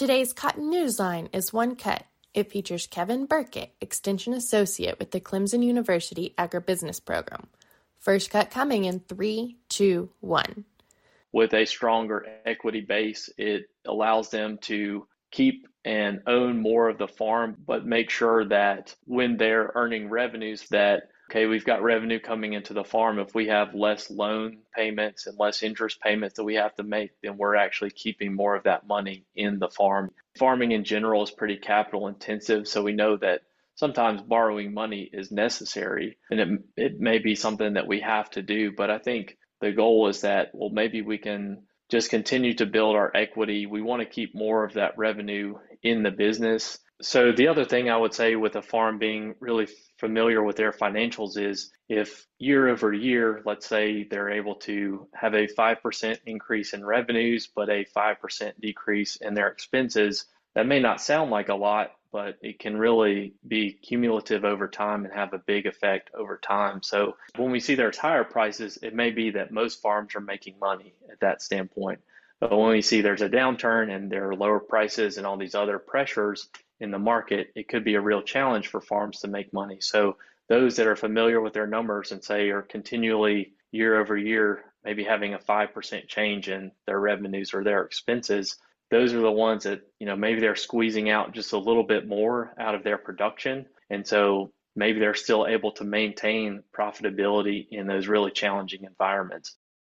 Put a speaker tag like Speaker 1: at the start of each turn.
Speaker 1: Today's Cotton Newsline is one cut. It features Kevin Burkett, Extension Associate with the Clemson University Agribusiness Program. First cut coming in 3, 2, 1.
Speaker 2: With a stronger equity base, it allows them to keep and own more of the farm, but make sure that when they're earning revenues that, okay, we've got revenue coming into the farm. If we have less loan payments and less interest payments that we have to make, then we're actually keeping more of that money in the farm. Farming in general is pretty capital intensive, so we know that sometimes borrowing money is necessary, and it may be something that we have to do, but I think the goal is that, well, maybe we can just continue to build our equity. We want to keep more of that revenue in the business. So the other thing I would say with a farm being really familiar with their financials is if year over year, let's say they're able to have a 5% increase in revenues, but a 5% decrease in their expenses, that may not sound like a lot, but it can really be cumulative over time and have a big effect over time. So when we see there's higher prices, it may be that most farms are making money at that standpoint. But when we see there's a downturn and there are lower prices and all these other pressures in the market, it could be a real challenge for farms to make money. So those that are familiar with their numbers and say are continually year over year, maybe having a 5% change in their revenues or their expenses, those are the ones that, maybe they're squeezing out just a little bit more out of their production. And so maybe they're still able to maintain profitability in those really challenging environments.